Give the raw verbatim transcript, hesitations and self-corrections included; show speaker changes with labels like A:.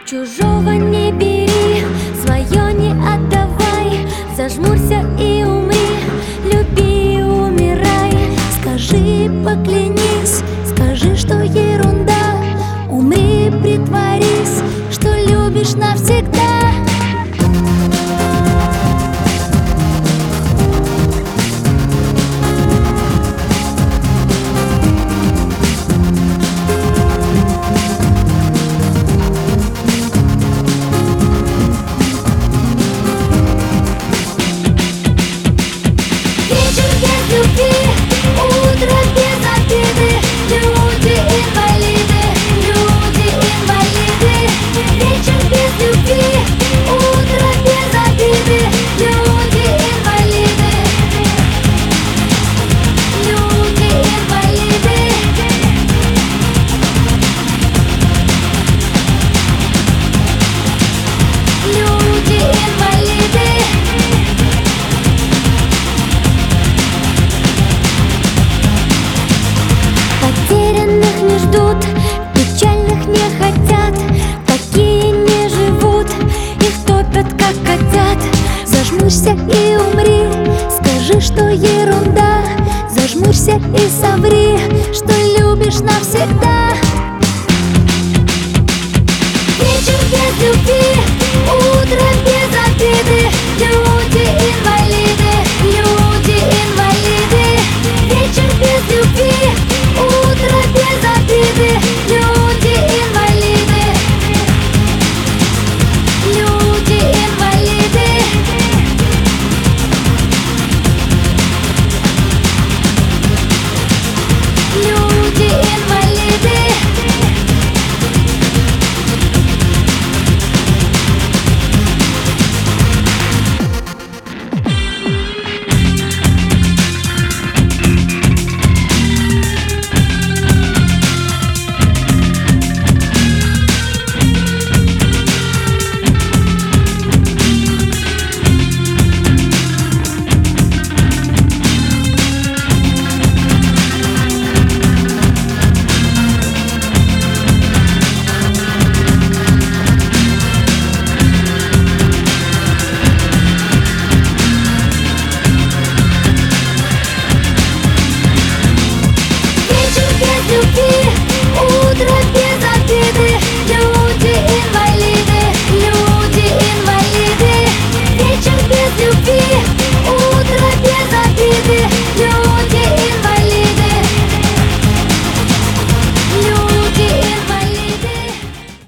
A: Чужого не бери, свое не отдавай. Зажмурься и умри, люби и умирай. Скажи, поклянись, скажи, что ерунда. Умри, притворись, что любишь навсегда. Потерянных не ждут, печальных не хотят. Такие не живут, их топят как котят. Зажмурься и умри, скажи, что ерунда. Зажмурься и соври, что любишь навсегда.